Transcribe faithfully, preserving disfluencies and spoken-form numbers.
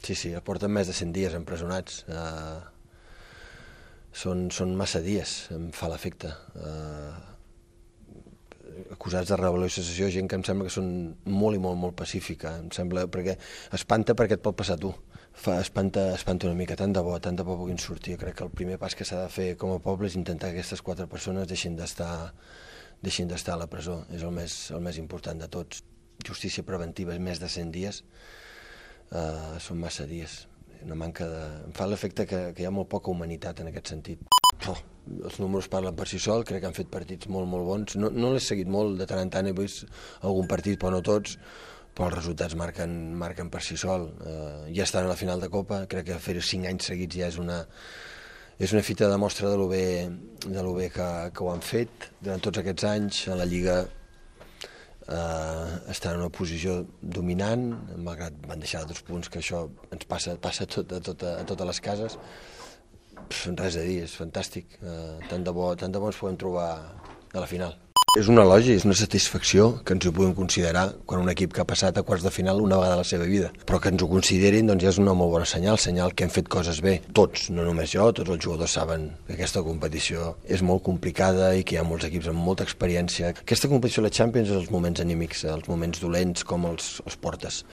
Sí, sí, porten més de cent dies empresonats. Uh, són, són massa dies, em fa l'efecte. Uh, acusats de rebel·lió i secessió, gent que em sembla que són molt i molt, molt pacífica, em sembla, perquè espanta perquè et pot passar a tu. Fa, espanta, espanta una mica, tant de bo, tant de bo puguin sortir. Crec que el primer pas que s'ha de fer com a poble és intentar que aquestes quatre persones deixin d'estar deixin d'estar a la presó. És el més, el més important de tots. Justícia preventiva, més de cent dies, uh, són massa dies. Una manca de... Em fa l'efecte que, que hi ha molt poca humanitat en aquest sentit. Oh, els números parlen per si sol, crec que han fet partits molt, molt bons. No, no l'he seguit molt, de tant en tant he vist algun partit, però no tots, però els resultats marquen, marquen per si sol. Uh, ja estan a la final de Copa, crec que fer cinc anys seguits ja és una, és una fita de mostra de lo bé, de lo bé que, que ho han fet durant tots aquests anys. A la Lliga uh, estan en una posició dominant, malgrat van deixar dos punts, que això ens passa, passa tot, a, tot, a totes les cases. Pff, res a dir, és fantàstic. Uh, tant de bo, tant de bo ens podem trobar a la final. És un elogi, és una satisfacció que ens ho puguem considerar quan un equip que ha passat a quarts de final una vegada a la seva vida. Però que ens ho considerin doncs ja és una molt bona senyal, senyal que hem fet coses bé. Tots, no només jo, tots els jugadors saben que aquesta competició és molt complicada i que hi ha molts equips amb molta experiència. Aquesta competició de la Champions és els moments anímics, els moments dolents com els, els portes.